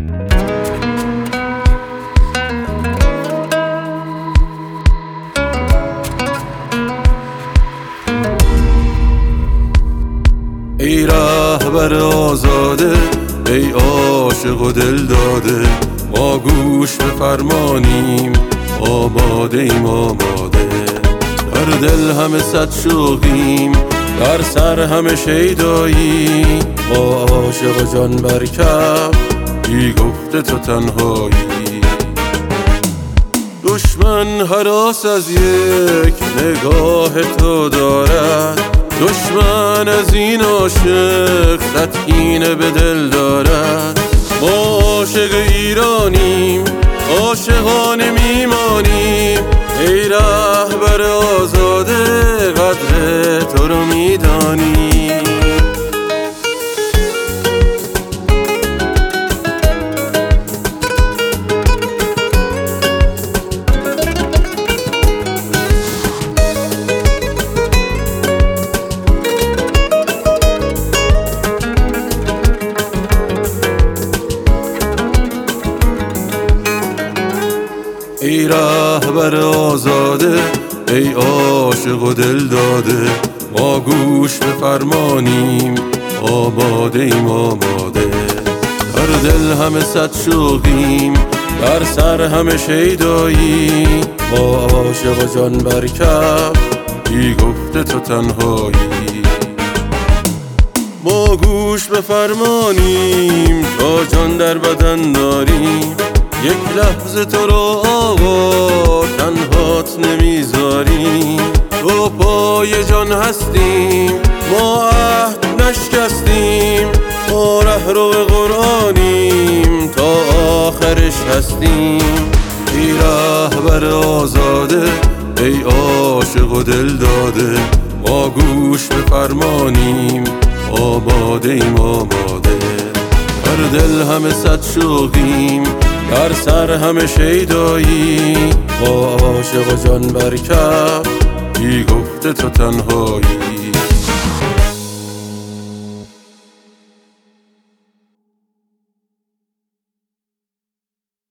ای رهبر آزاده، ای عاشق و دل داده، ما گوش به فرمانیم، آماده ایم آماده. در دل همه صد شوقیم، در سر همه شیدایی، ما عاشق و جان بر کف، بی گفته تو تنهایی. دشمن هراس از یک نگاه تو دارد، دشمن از این عاشق خطینه به دل دارد. ما عاشق ایرانیم، عاشقانه میمانیم، ای رهبر آزاده، قدر تو رو میدانیم. ای رهبر آزاده، ای عاشق و دل داده، ما گوش به فرمانیم، آماده ایم آماده. در دل همه صد شوقیم، در سر همه شیدایی، ما عاشق و جان بر کف، بی گفته تو تنهایی. ما گوش به فرمانیم، تا جان در بدن داریم، یک لحظه تو رو آقا تنهات نمیذاریم. تو پای جان هستیم، ما عهد نشکستیم، ما رهرو قرآنیم، تا آخرش هستیم. ای رهبر آزاده، ای عاشق و دل داده، ما گوش به فرمانیم، آماده ایم آماده. در دل همه صد شوقیم، در سر همه شیدایی، با عاشق و جان بر کف، بی گفته تو تنهایی.